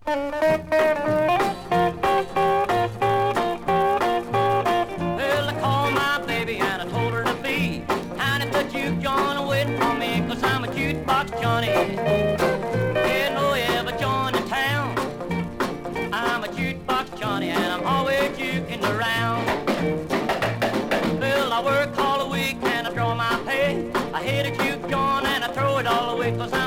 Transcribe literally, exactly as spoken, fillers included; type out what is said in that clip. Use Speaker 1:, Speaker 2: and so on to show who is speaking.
Speaker 1: Well, I called my baby and I told her to be. And if the juke John waiting for me, cause I'm a jukebox Johnny. Yeah, no ever join the town. I'm a jukebox Johnny and I'm always juking around. Well, I work all the week and I draw my pay. I hit a juke John and I throw it all away cause I'm